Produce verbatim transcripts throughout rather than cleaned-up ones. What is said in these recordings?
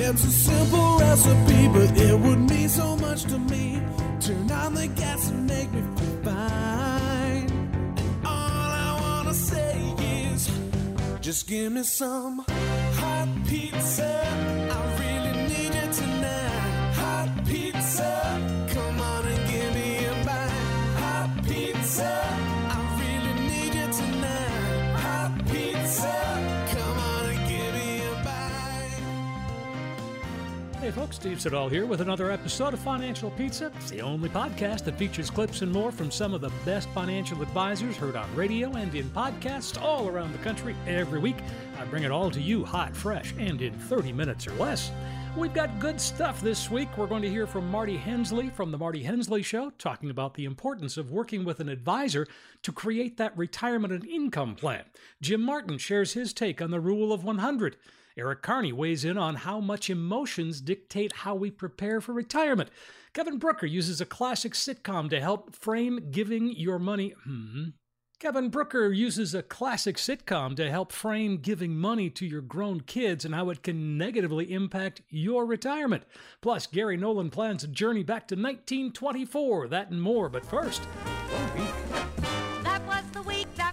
It's a simple recipe, but it would mean so much to me. Turn on the gas and make me feel fine. And all I wanna say is, just give me some hot pizza. I really need you tonight. Hot pizza, come on and give me a bite. Hot pizza, I really need you tonight. Hot pizza, come on and give me a bite. Hey folks, Steve Siddall here with another episode of Financial Pizza. It's the only podcast that features clips and more from some of the best financial advisors heard on radio and in podcasts all around the country every week. I bring it all to you hot, fresh, and in thirty minutes or less. We've got good stuff this week. We're going to hear from Marty Hensley from The Marty Hensley Show, talking about the importance of working with an advisor to create that retirement and income plan. Jim Martin shares his take on the Rule of one hundred. Eric Carney weighs in on how much emotions dictate how we prepare for retirement. Kevin Brooker uses a classic sitcom to help frame giving your money... Hmm... Kevin Brooker uses a classic sitcom to help frame giving money to your grown kids and how it can negatively impact your retirement. Plus, Gary Nolan plans a journey back to nineteen twenty-four. That and more, but first, one week. That was the week that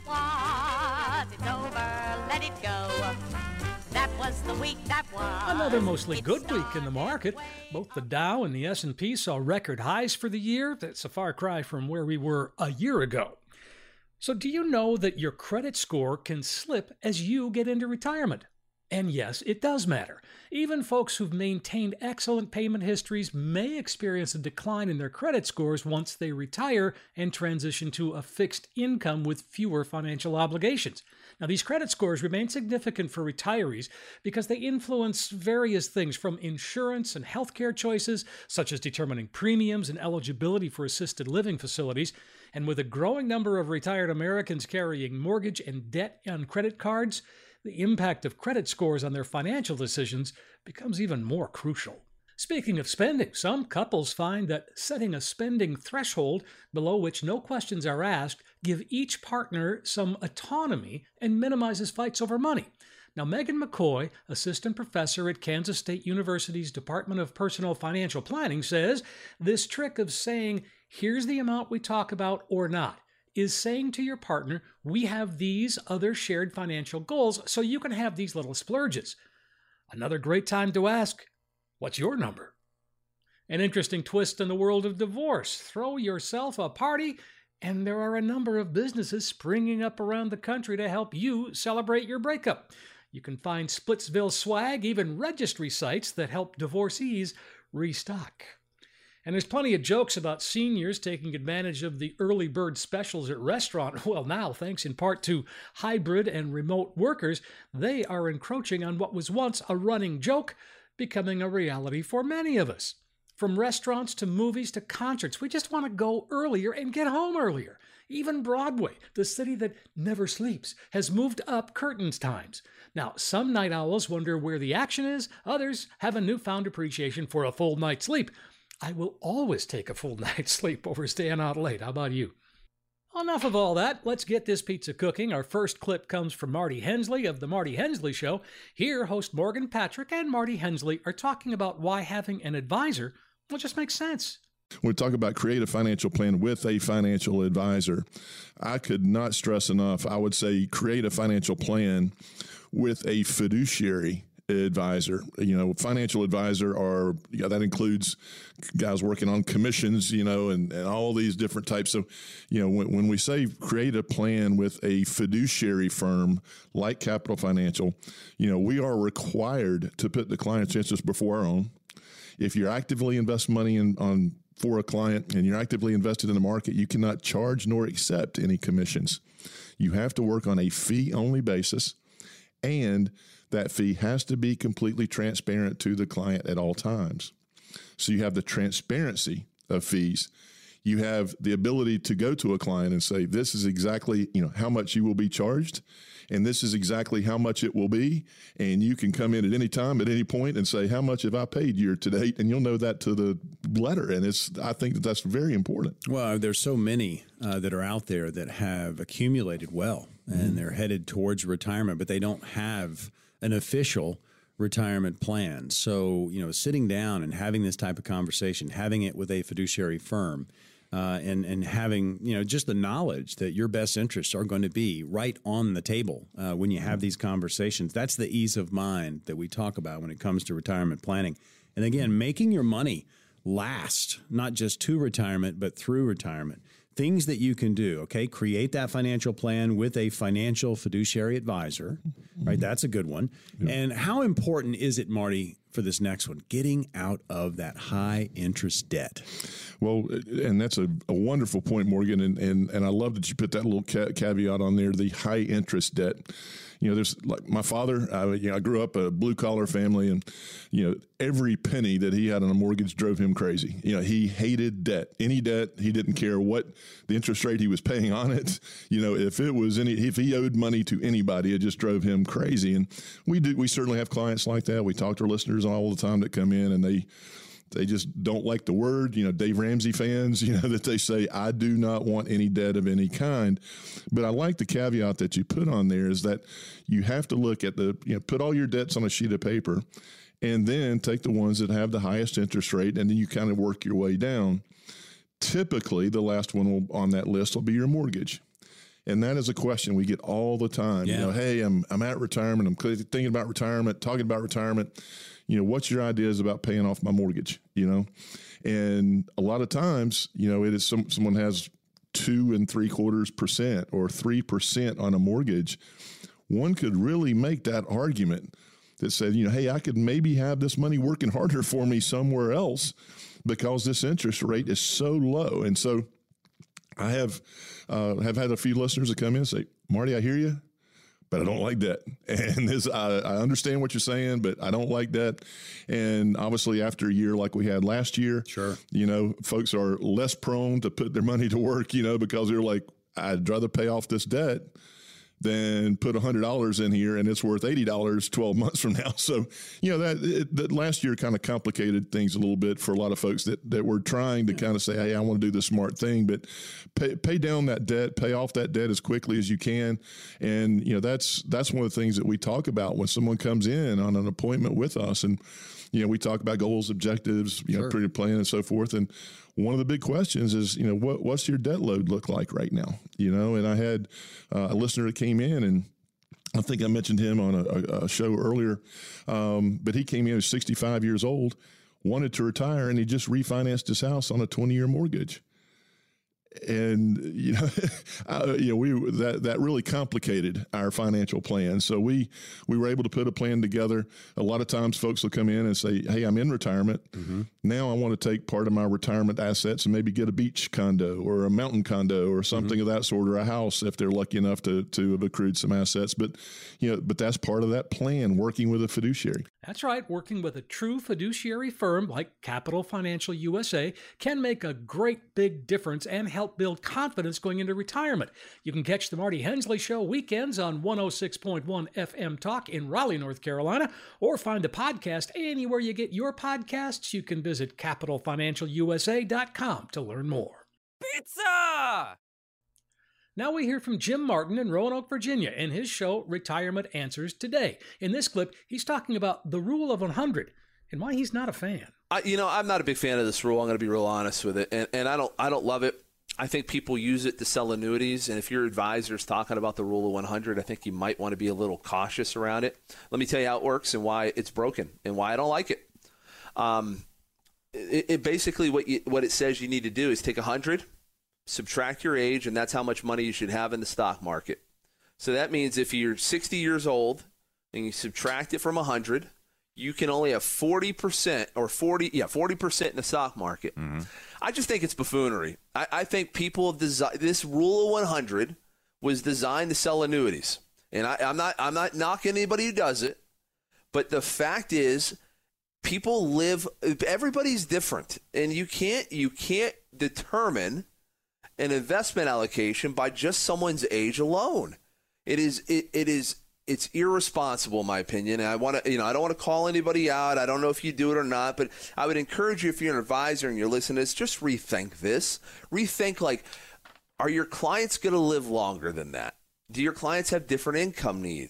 was. It's over, let it go. That was the week that was. Another mostly good week in the market. Both the Dow and the S and P saw record highs for the year. That's a far cry from where we were a year ago. So do you know that your credit score can slip as you get into retirement? And yes, it does matter. Even folks who've maintained excellent payment histories may experience a decline in their credit scores once they retire and transition to a fixed income with fewer financial obligations. Now, these credit scores remain significant for retirees because they influence various things from insurance and healthcare choices, such as determining premiums and eligibility for assisted living facilities. And with a growing number of retired Americans carrying mortgage and debt on credit cards, the impact of credit scores on their financial decisions becomes even more crucial. Speaking of spending, some couples find that setting a spending threshold below which no questions are asked give each partner some autonomy and minimizes fights over money. Now, Megan McCoy, assistant professor at Kansas State University's Department of Personal Financial Planning, says this trick of saying, here's the amount we talk about or not, is saying to your partner, we have these other shared financial goals, so you can have these little splurges. Another great time to ask, what's your number? An interesting twist in the world of divorce. Throw yourself a party, and there are a number of businesses springing up around the country to help you celebrate your breakup. You can find Splitsville swag, even registry sites that help divorcees restock. And there's plenty of jokes about seniors taking advantage of the early bird specials at restaurants. Well, now, thanks in part to hybrid and remote workers, they are encroaching on what was once a running joke, becoming a reality for many of us. From restaurants to movies to concerts, we just want to go earlier and get home earlier. Even Broadway, the city that never sleeps, has moved up curtains times. Now, some night owls wonder where the action is. Others have a newfound appreciation for a full night's sleep. I will always take a full night's sleep over staying out late. How about you? Enough of all that. Let's get this pizza cooking. Our first clip comes from Marty Hensley of The Marty Hensley Show. Here, host Morgan Patrick and Marty Hensley are talking about why having an advisor will just make sense. When we talk about create a financial plan with a financial advisor, I could not stress enough, I would say create a financial plan with a fiduciary advisor. You know, financial advisor are, yeah, that includes guys working on commissions, you know, and, and all these different types of, you know, when, when we say create a plan with a fiduciary firm like Capital Financial, you know, we are required to put the client's interests before our own. If you're actively invest money in on for a client and you're actively invested in the market, you cannot charge nor accept any commissions. You have to work on a fee-only basis, and that fee has to be completely transparent to the client at all times. So you have the transparency of fees. You have the ability to go to a client and say, this is exactly, you know, how much you will be charged, and this is exactly how much it will be. And you can come in at any time, at any point, and say, how much have I paid year to date? And you'll know that to the letter. And it's, I think that that's very important. Well, there's so many uh, that are out there that have accumulated well, and mm-hmm. they're headed towards retirement, but they don't have an official retirement plan. So, you know, sitting down and having this type of conversation, having it with a fiduciary firm, uh, and, and having, you know, just the knowledge that your best interests are going to be right on the table uh, when you have these conversations. That's the ease of mind that we talk about when it comes to retirement planning. And again, making your money last, not just to retirement, but through retirement. Things that you can do, okay? Create that financial plan with a financial fiduciary advisor, right? That's a good one. Yeah. And how important is it, Marty, for this next one, getting out of that high interest debt? Well, and that's a, a wonderful point, Morgan, and, and and I love that you put that little ca- caveat on there, the high interest debt. You know, there's like my father, I, you know, I grew up a blue collar family, and, you know, every penny that he had on a mortgage drove him crazy. You know, he hated debt, any debt. He didn't care what the interest rate he was paying on it. You know, if it was any, if he owed money to anybody, it just drove him crazy. And we do, we certainly have clients like that. We talk to our listeners all the time that come in and they, They just don't like the word, you know, Dave Ramsey fans, you know, that they say, I do not want any debt of any kind. But I like the caveat that you put on there is that you have to look at the, you know, put all your debts on a sheet of paper and then take the ones that have the highest interest rate, and then you kind of work your way down. Typically, the last one will, on that list will be your mortgage. And that is a question we get all the time. Yeah. You know, hey, I'm I'm at retirement. I'm thinking about retirement, talking about retirement. You know, what's your ideas about paying off my mortgage? You know, and a lot of times, you know, it is some someone has two and three quarters percent or three percent on a mortgage. One could really make that argument that said, you know, hey, I could maybe have this money working harder for me somewhere else because this interest rate is so low. And so I have uh, have had a few listeners that come in and say, Marty, I hear you, but I don't like that. And this, I, I understand what you're saying, but I don't like that. And obviously after a year like we had last year, sure, you know, folks are less prone to put their money to work, you know, because they're like, I'd rather pay off this debt than put one hundred dollars in here and it's worth eighty dollars twelve months from now. So, you know, that, it, that last year kind of complicated things a little bit for a lot of folks that, that were trying to kind of say, hey, I want to do the smart thing, but pay, pay down that debt, pay off that debt as quickly as you can. And, you know, that's, that's one of the things that we talk about when someone comes in on an appointment with us. And, you know, we talk about goals, objectives, you sure. know, pretty plan and so forth. And one of the big questions is, you know, what, what's your debt load look like right now? You know, and I had uh, a listener that came in, and I think I mentioned him on a, a show earlier, um, but he came in, he was sixty-five years old, wanted to retire, and he just refinanced his house on a twenty-year mortgage. And, you know, uh, you know, we, that, that really complicated our financial plan. So we, we were able to put a plan together. A lot of times folks will come in and say, hey, I'm in retirement. Mm-hmm. Now I want to take part of my retirement assets and maybe get a beach condo or a mountain condo or something mm-hmm. of that sort, or a house if they're lucky enough to, to have accrued some assets. But, you know, but that's part of that plan, working with a fiduciary. That's right. Working with a true fiduciary firm like Capital Financial U S A can make a great big difference and help build confidence going into retirement. You can catch the Marty Hensley Show weekends on one oh six point one F M Talk in Raleigh, North Carolina, or find a podcast anywhere you get your podcasts. You can visit capital financial u s a dot com to learn more. Pizza! Now we hear from Jim Martin in Roanoke, Virginia, in his show Retirement Answers Today. In this clip, he's talking about the Rule of one hundred and why he's not a fan. I, you know, I'm not a big fan of this rule. I'm going to be real honest with it, and, and I don't, I don't love it. I think people use it to sell annuities, and if your advisor's talking about the Rule of one hundred, I think you might want to be a little cautious around it. Let me tell you how it works and why it's broken and why I don't like it. Um, it, it basically what you, what it says you need to do is take one hundred, subtract your age, and that's how much money you should have in the stock market. So that means if you're sixty years old and you subtract it from one hundred, you can only have forty percent or forty, yeah, forty percent in the stock market. Mm-hmm. I just think it's buffoonery. I, I think people have designed this Rule of one hundred was designed to sell annuities, and I, I'm not, I'm not knocking anybody who does it, but the fact is, people live. Everybody's different, and you can't, you can't determine an investment allocation by just someone's age alone. It is, it, it is. It's irresponsible, in my opinion. And I want to, you know, I don't want to call anybody out. I don't know if you do it or not, but I would encourage you, if you're an advisor and you're listening to this, just rethink this. Rethink, like, are your clients going to live longer than that? Do your clients have different income needs?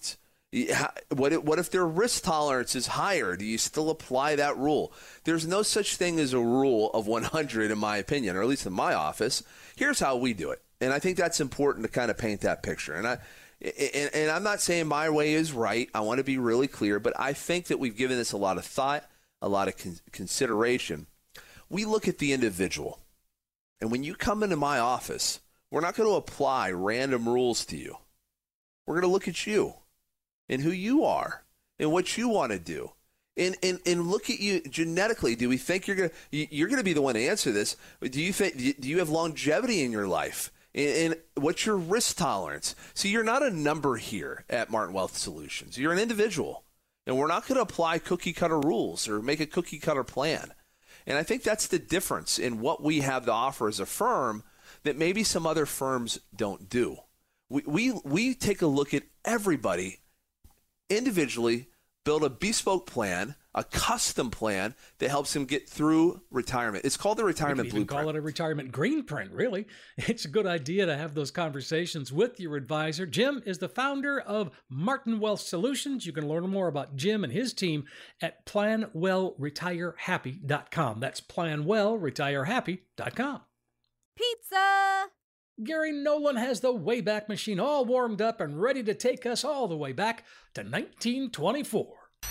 What if, what if their risk tolerance is higher? Do you still apply that rule? There's no such thing as a rule of one hundred, in my opinion, or at least in my office. Here's how we do it. And I think that's important to kind of paint that picture. And, I, and, and I'm not saying my way is right. I want to be really clear. But I think that we've given this a lot of thought, a lot of con- consideration. We look at the individual. And when you come into my office, we're not going to apply random rules to you. We're going to look at you and who you are and what you want to do. And, and and look at you genetically. Do we think you're going to you're going to be the one to answer this? Do you think do you have longevity in your life? And, and what's your risk tolerance? See, you're not a number here at Martin Wealth Solutions. You're an individual. And we're not going to apply cookie cutter rules or make a cookie cutter plan. And I think that's the difference in what we have to offer as a firm that maybe some other firms don't do. We we we take a look at everybody individually, build a bespoke plan, a custom plan that helps him get through retirement. It's called the retirement you can blueprint. Call it a retirement green print, really. It's a good idea to have those conversations with your advisor. Jim is the founder of Martin Wealth Solutions. You can learn more about Jim and his team at plan well retire happy dot com. That's plan well retire happy dot com. Pizza! Gary Nolan has the Wayback Machine all warmed up and ready to take us all the way back to nineteen twenty-four.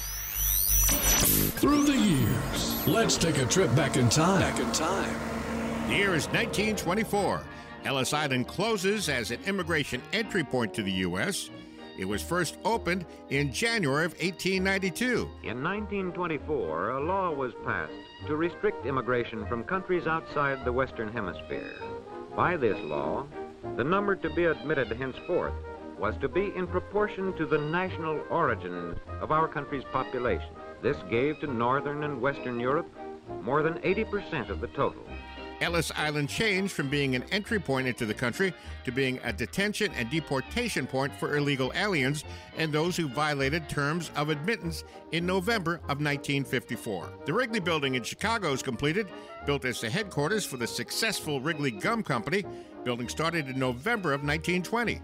Through the years, let's take a trip back in time. Back in time. The year is nineteen twenty-four. Ellis Island closes as an immigration entry point to the U S It was first opened in January of eighteen ninety-two. In nineteen twenty-four, a law was passed to restrict immigration from countries outside the Western Hemisphere. By this law, the number to be admitted henceforth was to be in proportion to the national origin of our country's population. This gave to Northern and Western Europe more than eighty percent of the total. Ellis Island changed from being an entry point into the country to being a detention and deportation point for illegal aliens and those who violated terms of admittance in November of nineteen fifty-four. The Wrigley Building in Chicago is completed, built as the headquarters for the successful Wrigley Gum Company. Building started in November of nineteen twenty.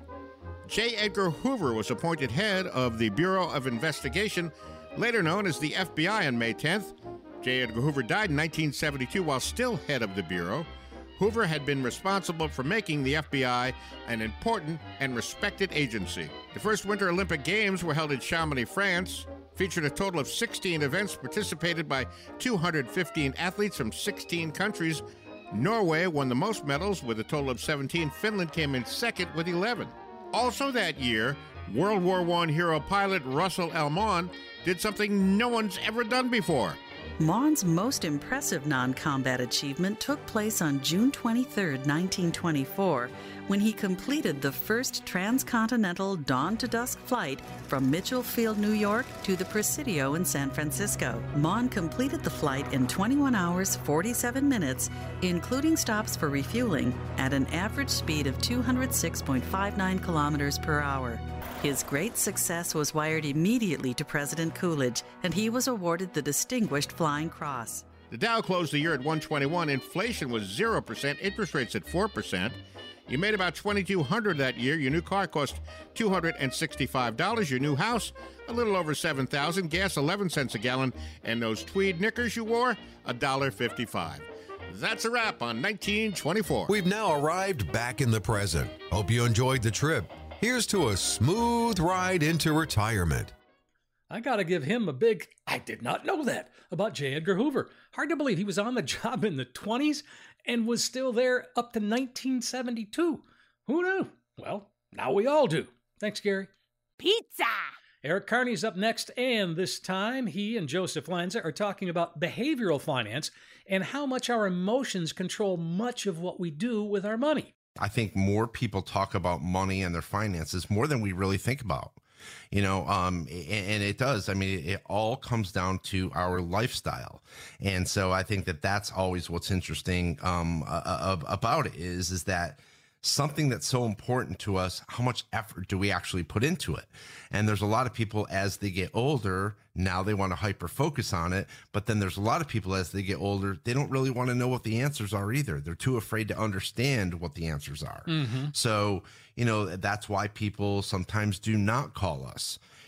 J. Edgar Hoover was appointed head of the Bureau of Investigation, later known as the F B I, on May tenth. J. Edgar Hoover died in nineteen seventy-two while still head of the Bureau. Hoover had been responsible for making the F B I an important and respected agency. The first Winter Olympic Games were held in Chamonix, France, featured a total of sixteen events participated by two hundred fifteen athletes from sixteen countries. Norway won the most medals with a total of seventeen. Finland came in second with eleven. Also that year, World War One hero pilot Russell L. Maughan did something no one's ever done before. Maughan's most impressive non-combat achievement took place on June twenty-third, nineteen twenty-four, when he completed the first transcontinental dawn-to-dusk flight from Mitchell Field, New York to the Presidio in San Francisco. Maughan completed the flight in twenty-one hours, forty-seven minutes, including stops for refueling, at an average speed of two hundred six point five nine kilometers per hour. His great success was wired immediately to President Coolidge, and he was awarded the Distinguished Flying Cross. The Dow closed the year at one twenty-one. Inflation was zero percent, interest rates at four percent. You made about twenty-two hundred dollars that year. Your new car cost two hundred sixty-five dollars. Your new house, a little over seven thousand dollars. Gas, eleven cents a gallon. And those tweed knickers you wore, one dollar fifty-five. That's a wrap on nineteen twenty-four. We've now arrived back in the present. Hope you enjoyed the trip. Here's to a smooth ride into retirement. I got to give him a big, I did not know that about J. Edgar Hoover. Hard to believe he was on the job in the twenties and was still there up to nineteen seventy-two. Who knew? Well, now we all do. Thanks, Gary. Pizza! Eric Carney's up next, and this time he and Joseph Lanza are talking about behavioral finance and how much our emotions control much of what we do with our money. I think more people talk about money and their finances more than we really think about, you know, um, and, and it does. I mean, it all comes down to our lifestyle. And so I think that that's always what's interesting um, uh, about it is, is that something that's so important to us, how much effort do we actually put into it? And there's a lot of people as they get older, now they want to hyper focus on it. But then there's a lot of people as they get older, they don't really want to know what the answers are either. They're too afraid to understand what the answers are. Mm-hmm. So, you know, that's why people sometimes do not call us.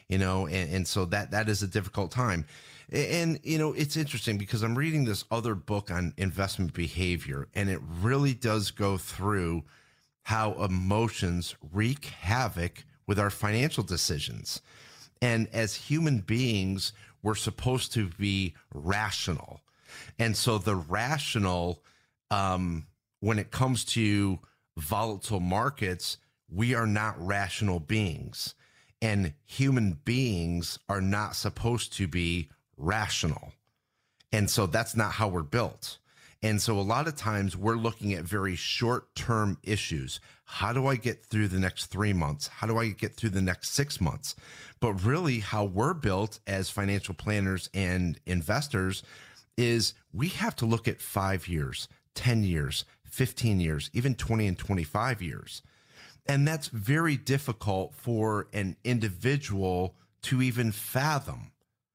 you know, and, and so that that is a difficult time. And, you know, it's interesting because I'm reading this other book on investment behavior, and it really does go through how emotions wreak havoc with our financial decisions. And as human beings, we're supposed to be rational. And so the rational, um, when it comes to volatile markets, we are not rational beings. And human beings are not supposed to be rational. And so that's not how we're built. And so a lot of times we're looking at very short-term issues. How do I get through the next three months? How do I get through the next six months? But really how we're built as financial planners and investors is we have to look at five years, ten years, fifteen years, even twenty and twenty-five years. And that's very difficult for an individual to even fathom.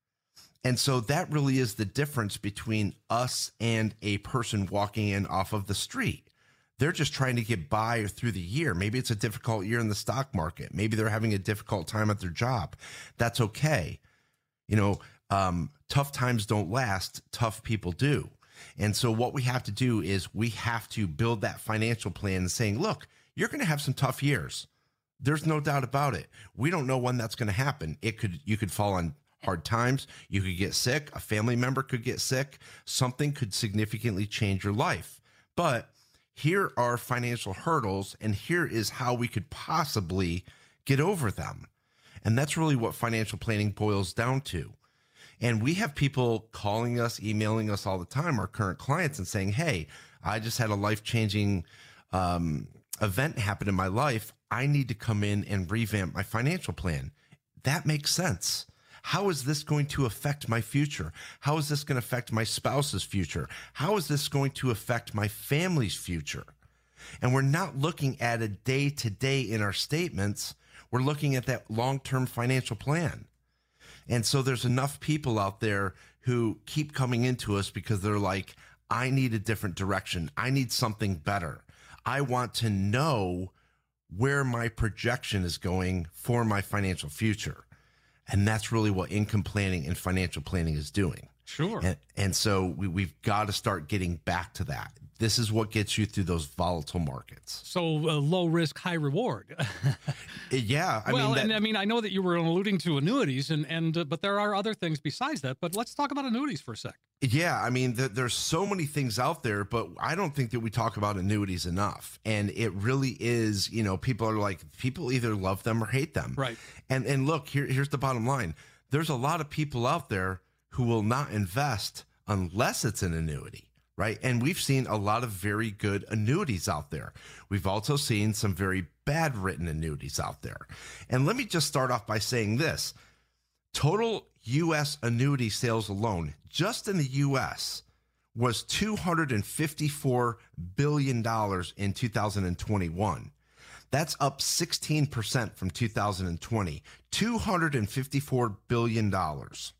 And so that really is the difference between us and a person walking in off of the street. They're just trying to get by through the year. Maybe it's a difficult year in the stock market. Maybe they're having a difficult time at their job. That's okay. You know, um, tough times don't last. Tough people do. And so what we have to do is we have to build that financial plan saying, look, you're going to have some tough years. There's no doubt about it. We don't know when that's going to happen. It could, you could fall on hard times. You could get sick. A family member could get sick. Something could significantly change your life. But here are financial hurdles, and here is how we could possibly get over them. And that's really what financial planning boils down to. And we have people calling us, emailing us all the time, our current clients, and saying, hey, I just had a life-changing um, event happen in my life. I need to come in and revamp my financial plan. That makes sense. How is this going to affect my future? How is this going to affect my spouse's future? How is this going to affect my family's future? And we're not looking at a day-to-day in our statements. We're looking at that long-term financial plan. And so there's enough people out there who keep coming into us because they're like, I need a different direction. I need something better. I want to know where my projection is going for my financial future. And that's really what income planning and financial planning is doing. Sure. And, and so we, we've got to start getting back to that. This is what gets you through those volatile markets. So uh, low risk, high reward. Yeah. I well, mean, that, and I mean, I know that you were alluding to annuities, and and uh, but there are other things besides that. But let's talk about annuities for a sec. Yeah, I mean, th- there's so many things out there, but I don't think that we talk about annuities enough. And it really is, you know, people are like, people either love them or hate them. Right. And and look, here, here's the bottom line. There's a lot of people out there who will not invest unless it's an annuity. Right. And we've seen a lot of very good annuities out there. We've also seen some very bad written annuities out there. And let me just start off by saying this. Total U S annuity sales alone, just in the U S, was two hundred fifty-four billion dollars in two thousand twenty-one. That's up sixteen percent from two thousand twenty, two hundred fifty-four billion dollars.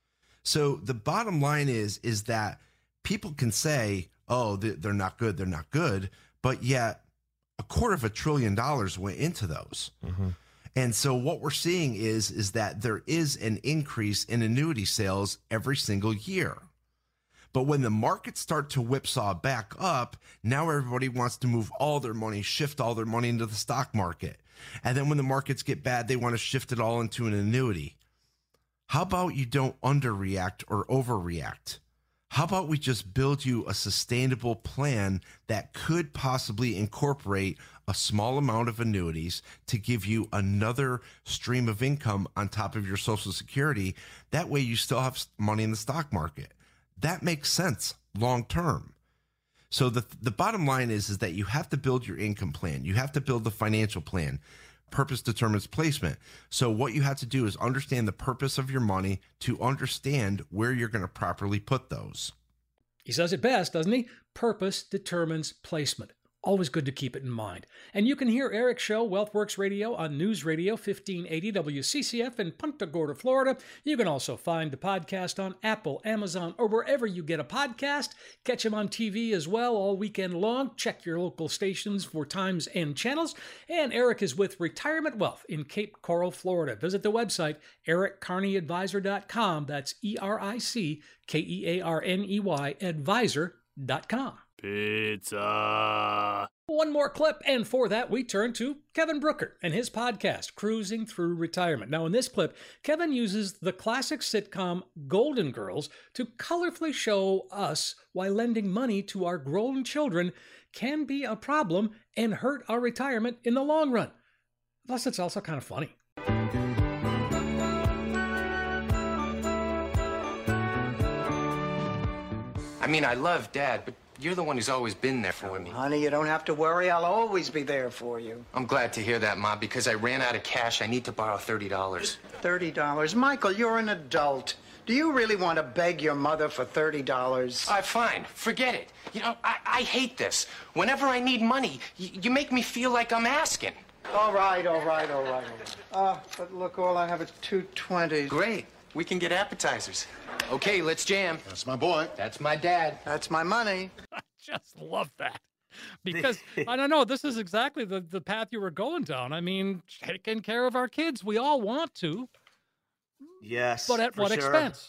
So the bottom line is, is that people can say, oh, they're not good, they're not good, but yet a quarter of a trillion dollars went into those. Mm-hmm. And so what we're seeing is, is that there is an increase in annuity sales every single year. But when the markets start to whipsaw back up, now everybody wants to move all their money, shift all their money into the stock market. And then when the markets get bad, they want to shift it all into an annuity. How about you don't underreact or overreact? How about we just build you a sustainable plan that could possibly incorporate a small amount of annuities to give you another stream of income on top of your Social Security? That way you still have money in the stock market. That makes sense long term. So the the bottom line is, is that you have to build your income plan. You have to build the financial plan. Purpose determines placement. So what you have to do is understand the purpose of your money to understand where you're going to properly put those. He says it best, doesn't he? Purpose determines placement. Always good to keep it in mind. And you can hear Eric's show, WealthWorks Radio, on News Radio fifteen eighty W C C F in Punta Gorda, Florida. You can also find the podcast on Apple, Amazon, or wherever you get a podcast. Catch him on T V as well all weekend long. Check your local stations for times and channels. And Eric is with Retirement Wealth in Cape Coral, Florida. Visit the website, eric carney advisor dot com. That's E R I C K E A R N E Y advisor dot com. Pizza. One more clip, and for that, we turn to Kevin Brooker and his podcast, Cruising Through Retirement. Now, in this clip, Kevin uses the classic sitcom Golden Girls to colorfully show us why lending money to our grown children can be a problem and hurt our retirement in the long run. Plus, it's also kind of funny. I mean, I love Dad, but you're the one who's always been there for me. Honey, you don't have to worry. I'll always be there for you. I'm glad to hear that, Ma, because I ran out of cash. I need to borrow thirty dollars. thirty dollars? Michael, you're an adult. Do you really want to beg your mother for thirty dollars? All right, fine. Forget it. You know, I, I hate this. Whenever I need money, y- you make me feel like I'm asking. All right, all right, all right, all right. Uh, but look, all I have is two twenties. Great. We can get appetizers. Okay, let's jam. That's my boy. That's my dad. That's my money. I just love that. Because, I don't know, this is exactly the, the path you were going down. I mean, taking care of our kids, we all want to. Yes. But at for what sure. expense?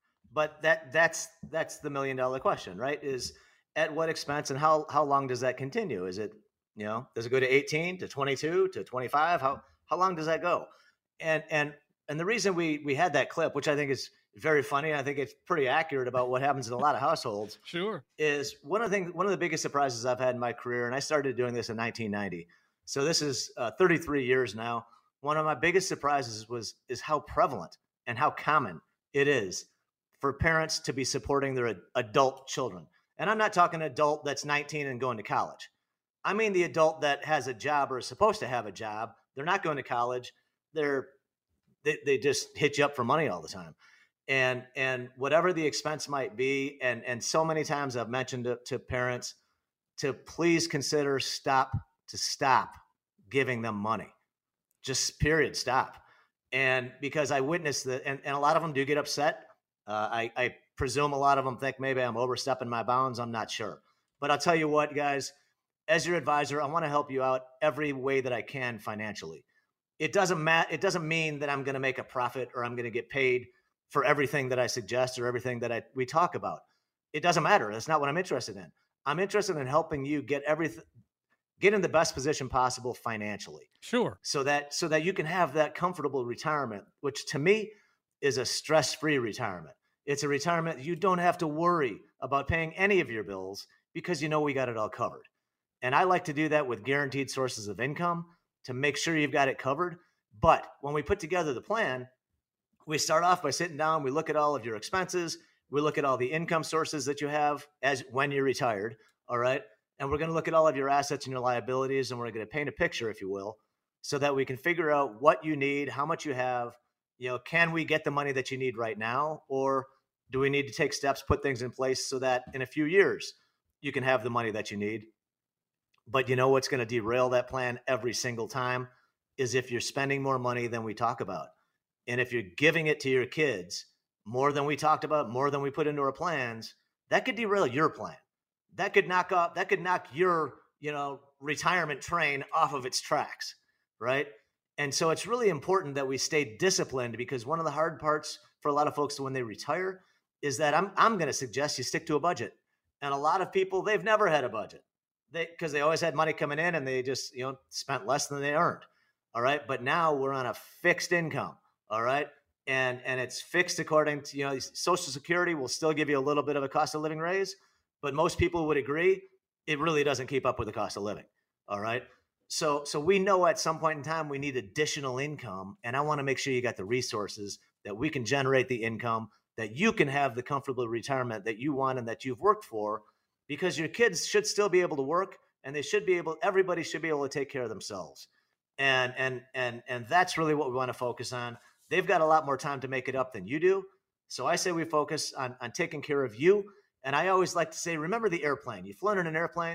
But that that's that's the million dollar question, right? Is at what expense, and how how long does that continue? Is it, you know, does it go to eighteen, to twenty-two, to twenty-five? How how long does that go? And and and the reason we we had that clip, which I think is very funny, I think it's pretty accurate about what happens in a lot of households. Sure. Is one of the things, one of the biggest surprises I've had in my career, and I started doing this in nineteen ninety. So this is uh, thirty-three years now. One of my biggest surprises was is how prevalent and how common it is for parents to be supporting their ad- adult children. And I'm not talking adult that's nineteen and going to college. I mean the adult that has a job or is supposed to have a job. They're not going to college. They're they, they just hit you up for money all the time. And and whatever the expense might be, and and so many times I've mentioned to, to parents to please consider stop to stop giving them money. Just period, stop. And because I witnessed that, and, and a lot of them do get upset. Uh, I, I presume a lot of them think maybe I'm overstepping my bounds. I'm not sure. But I'll tell you what, guys, as your advisor, I want to help you out every way that I can financially. It doesn't matter. It doesn't mean that I'm going to make a profit or I'm going to get paid for everything that I suggest or everything that I, we talk about. It doesn't matter. That's not what I'm interested in. I'm interested in helping you get everything, get in the best position possible financially. Sure. So that, so that you can have that comfortable retirement, which to me is a stress-free retirement. It's a retirement you don't have to worry about paying any of your bills because you know we got it all covered. And I like to do that with guaranteed sources of income to make sure you've got it covered. But when we put together the plan, we start off by sitting down, we look at all of your expenses, we look at all the income sources that you have as when you're retired, all right? And we're going to look at all of your assets and your liabilities, and we're going to paint a picture, if you will, so that we can figure out what you need, how much you have, you know, can we get the money that you need right now, or do we need to take steps, put things in place so that in a few years you can have the money that you need? But you know what's going to derail that plan every single time is if you're spending more money than we talk about. And if you're giving it to your kids more than we talked about, more than we put into our plans, that could derail your plan. That could knock off, that could knock your, you know, retirement train off of its tracks, right? And so it's really important that we stay disciplined, because one of the hard parts for a lot of folks when they retire is that I'm I'm going to suggest you stick to a budget. And a lot of people, they've never had a budget. They because they always had money coming in and they just, you know, spent less than they earned. All right? But now we're on a fixed income. All right. And and it's fixed according to, you know, Social Security will still give you a little bit of a cost of living raise, but most people would agree it really doesn't keep up with the cost of living. All right. So so we know at some point in time we need additional income. And I want to make sure you got the resources that we can generate the income, that you can have the comfortable retirement that you want and that you've worked for, because your kids should still be able to work and they should be able, everybody should be able to take care of themselves. And and and and that's really what we want to focus on. They've got a lot more time to make it up than you do. So I say we focus on, on taking care of you. And I always like to say, remember the airplane. You've flown in an airplane,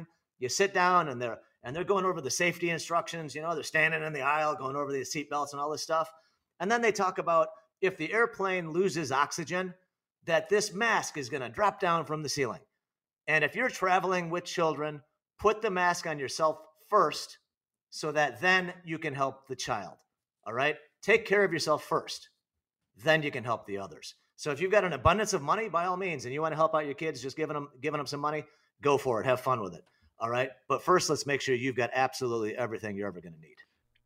You sit down and they're and they're going over the safety instructions. You know, they're standing in the aisle going over the seat belts and all this stuff. And then they talk about if the airplane loses oxygen, that this mask is going to drop down from the ceiling. And if you're traveling with children, put the mask on yourself first so that then you can help the child. All right? Take care of yourself first. Then you can help the others. So if you've got an abundance of money, by all means, and you want to help out your kids, just giving them, giving them some money, go for it. Have fun with it. All right. But first, let's make sure you've got absolutely everything you're ever going to need.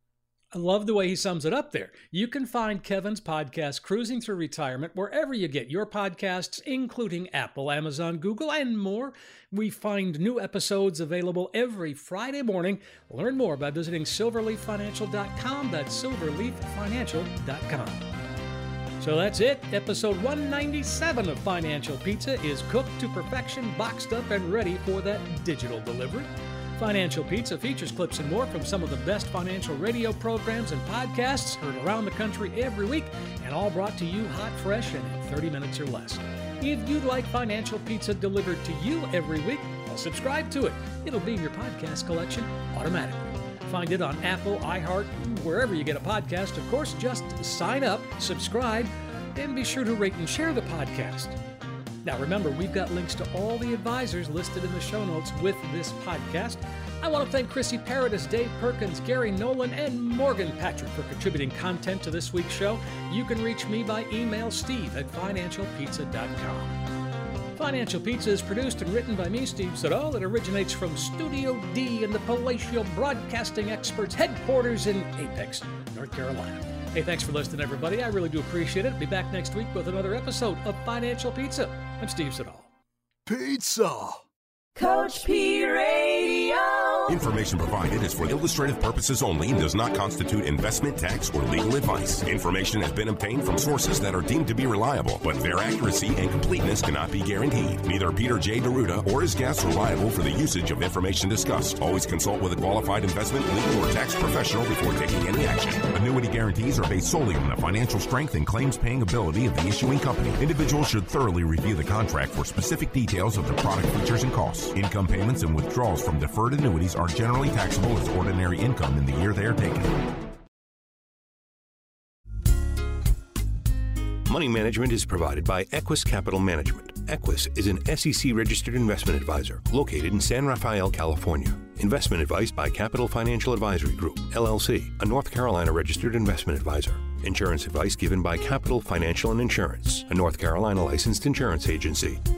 I love the way he sums it up there. You can find Kevin's podcast, Cruising Through Retirement, wherever you get your podcasts, including Apple, Amazon, Google, and more. We find new episodes available every Friday morning. Learn more by visiting silverleaf financial dot com. That's silverleaf financial dot com. So that's it. Episode one ninety-seven of Financial Pizza is cooked to perfection, boxed up, and ready for that digital delivery. Financial Pizza features clips and more from some of the best financial radio programs and podcasts heard around the country every week, and all brought to you hot, fresh, and in thirty minutes or less. If you'd like Financial Pizza delivered to you every week, well, subscribe to it. It'll be in your podcast collection automatically. Find it on Apple, iHeart, wherever you get a podcast. Of course, just sign up, subscribe, and be sure to rate and share the podcast. Now remember, we've got links to all the advisors listed in the show notes with this podcast. I want to thank Chrissy Paradis, Dave Perkins, Gary Nolan, and Morgan Patrick for contributing content to this week's show. You can reach me by email, steve at financial pizza dot com. Financial Pizza is produced and written by me, Steve Siddall. It originates from Studio D in the Palatial Broadcasting Experts headquarters in Apex, North Carolina. Hey, thanks for listening, everybody. I really do appreciate it. I'll be back next week with another episode of Financial Pizza. I'm Steve Siddall. Pizza. Coach P Radio. Information provided is for illustrative purposes only and does not constitute investment, tax, or legal advice. Information has been obtained from sources that are deemed to be reliable, but their accuracy and completeness cannot be guaranteed. Neither Peter J. Deruta or his guests are liable for the usage of information discussed. Always consult with a qualified investment, legal, or tax professional before taking any action. Annuity guarantees are based solely on the financial strength and claims-paying ability of the issuing company. Individuals should thoroughly review the contract for specific details of the product features and costs. Income payments and withdrawals from deferred annuities are generally taxable as ordinary income in the year they are taken. Money management is provided by Equus Capital Management. Equus is an S E C-registered investment advisor located in San Rafael, California. Investment advice by Capital Financial Advisory Group, L L C, a North Carolina-registered investment advisor. Insurance advice given by Capital Financial and Insurance, a North Carolina licensed insurance agency.